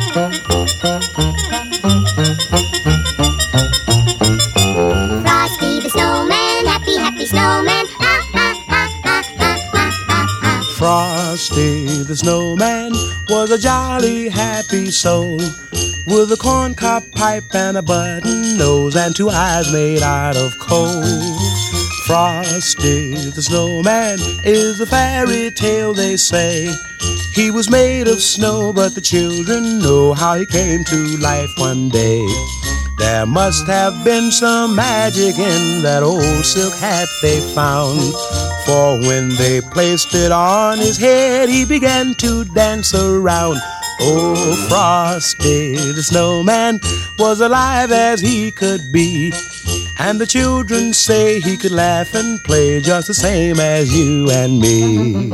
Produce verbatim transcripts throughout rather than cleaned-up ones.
Frosty the snowman, happy, happy snowman. Ah, ah, ah, ah, ah, ah, ah, ah. Frosty the snowman was a jolly, happy soul, with a corncob pipe and a button nose and two eyes made out of coal. Frosty the snowman is a fairy tale, they say. He was made of snow, but the children know how he came to life one day. There must have been some magic in that old silk hat they found, for when they placed it on his head, he began to dance around. Oh, Frosty the snowman was alive as he could be, and the children say he could laugh and play just the same as you and me.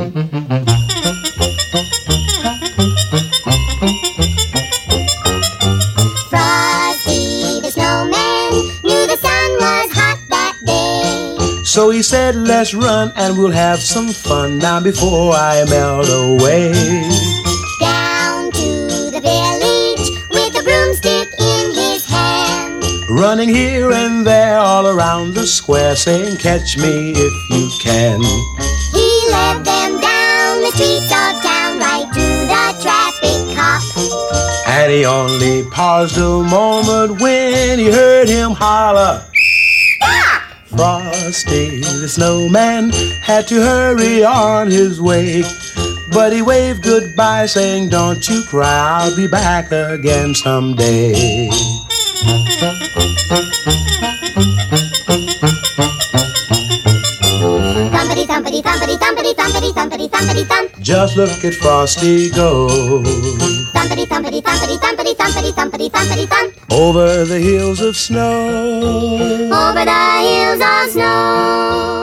Frosty the snowman knew the sun was hot that day. So he said, let's run and we'll have some fun now before I melt away. Down to the village with a broomstick in his hand, Running here and there all around the square, saying, catch me if you can. he led them down the streets of town, right to the traffic cop. And he only paused a moment when he heard him holler, Stop! Frosty the snowman had to hurry on his way, but he waved goodbye saying, don't you cry, I'll be back again someday. Thumpity thumpity thumpity thumpity thumpity thumpity thumpity thump. Just look at Frosty go, Thumpity thumpity thumpity thumpity thumpity thumpity thumpity thump. over the hills of snow. Over the hills of snow.